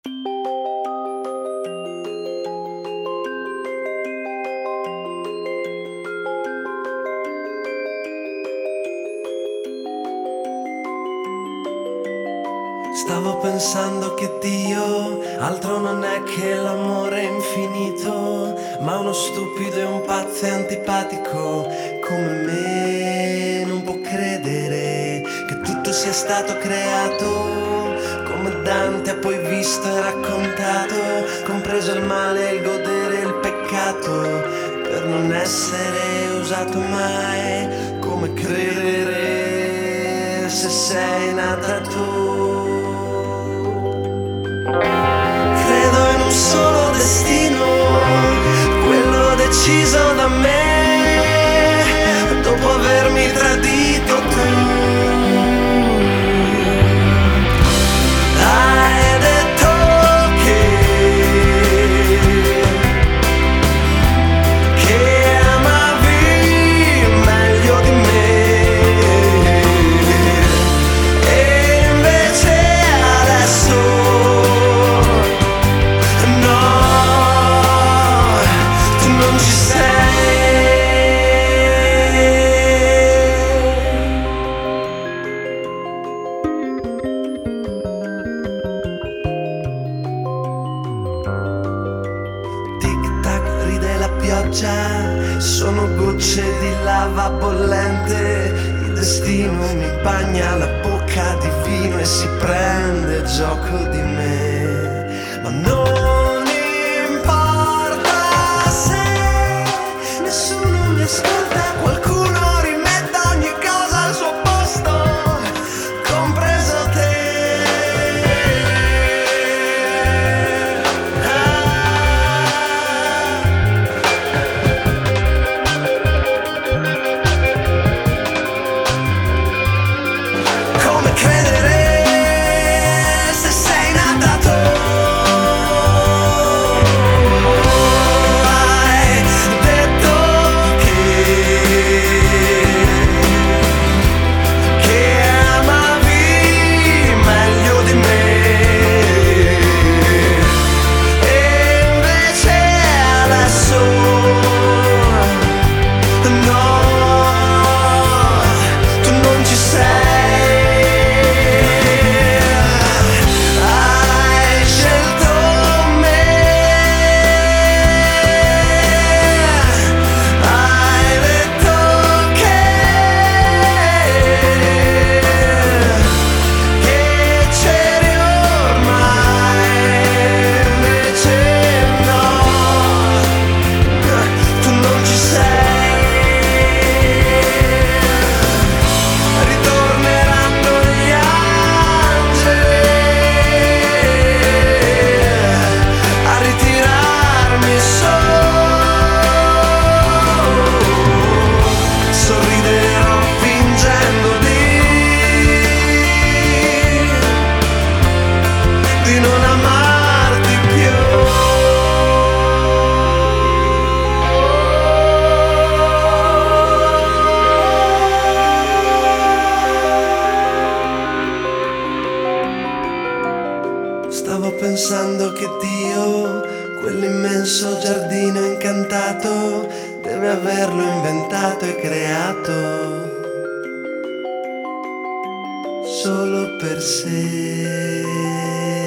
Stavo pensando che Dio altro non è che l'amore infinito, ma uno stupido e un pazzo e antipatico come me non può credere che tutto sia stato creato come Dante ha poi visto e raccontato, compreso il male, il godere e il peccato, per non essere usato mai. Come credere se sei nata tu? Credo in un solo destino, quello deciso da me, dopo avermi tradito tu. Hai detto che amavi meglio di me, e invece adesso non ci sei. Tic tac ride la pioggia, sono gocce di lava bollente, il destino mi bagna la bocca di vino e si prende gioco di me, ma non importa se nessuno mi ascolta, qualcuno rimetta ogni cosa al suo posto, compreso te. Come credere se sei nata tu? Hai detto che amavi meglio di me, e invece adesso no, tu non ci sei. Hai scelto me, hai detto che c'eri ormai, invece no, tu non ci sei. Ritorneranno gli angeli a ritirarmi su, sorriderò fingendo di non amarti più. Stavo pensando che Dio, quell'immenso giardino incantato, deve averlo inventato e creato solo per sé.